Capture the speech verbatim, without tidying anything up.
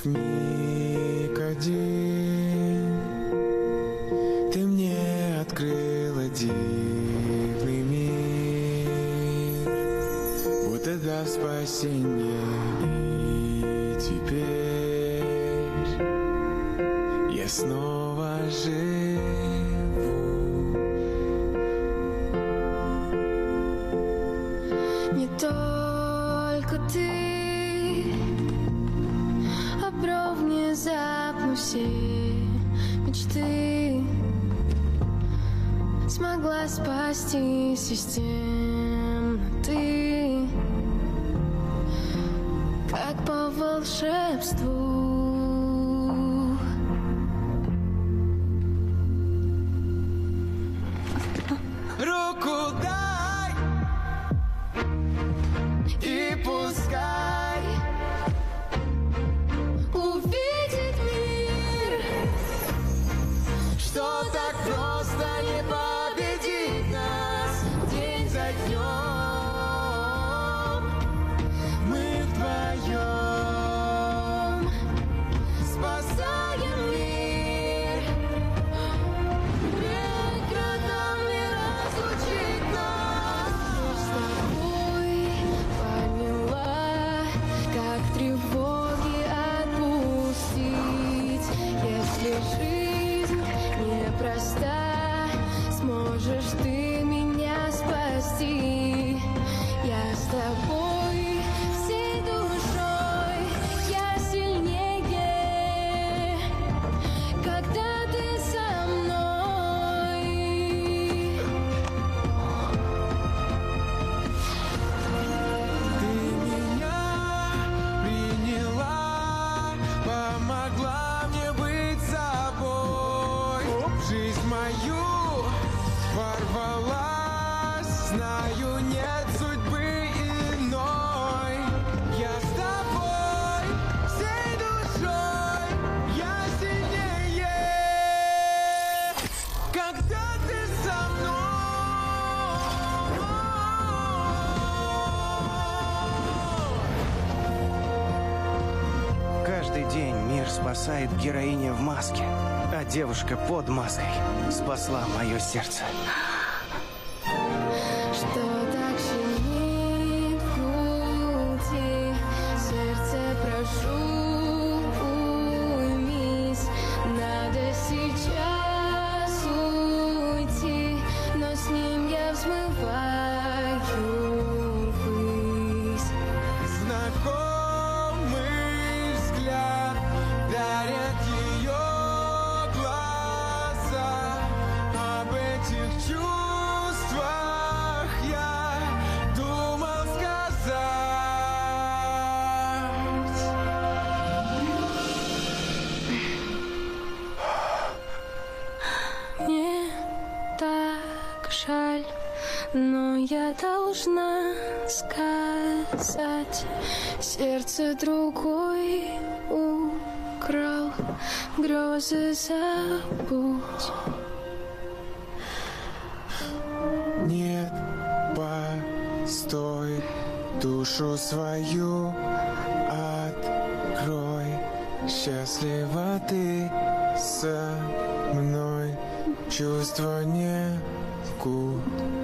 миг один ты мне открыла дивный мир, будто дав спасение. И теперь я снова живу. Не только ты обрел внезапно все мечты, смогла спасти систему. Ты, как по волшебству, руку дай и пускай увидит мир, что так просто не победить нас день за днем. Мы вдвоем спасаем мир. Никогда не разлучить нас. с тобой поняла, как тревоги отпустить. Если жизнь непроста, сможешь ты меня спасти. Я с тобой всей душой, я сильнее, когда ты со мной. Ты меня приняла, помогла мне быть собой. В жизнь мою ворвалась, знаю, нет судьбы иной. Я с тобой всей душой, я сильнее, когда ты со мной. Каждый день мир спасает героиня в маске, а девушка под маской спасла мое сердце. Что так щемит в груди, сердце, прошу, уймись. Надо сейчас уйти, но с ним я взмываю ввысь. Знакомый взгляд дарят ее глаза. Об этих чувствах я думал сказать. Мне так жаль, но я должна сказать, сердце другой украл, грезы забудь. Нет, постой, душу свою открой. Счастлива ты со мной, чувства не губ.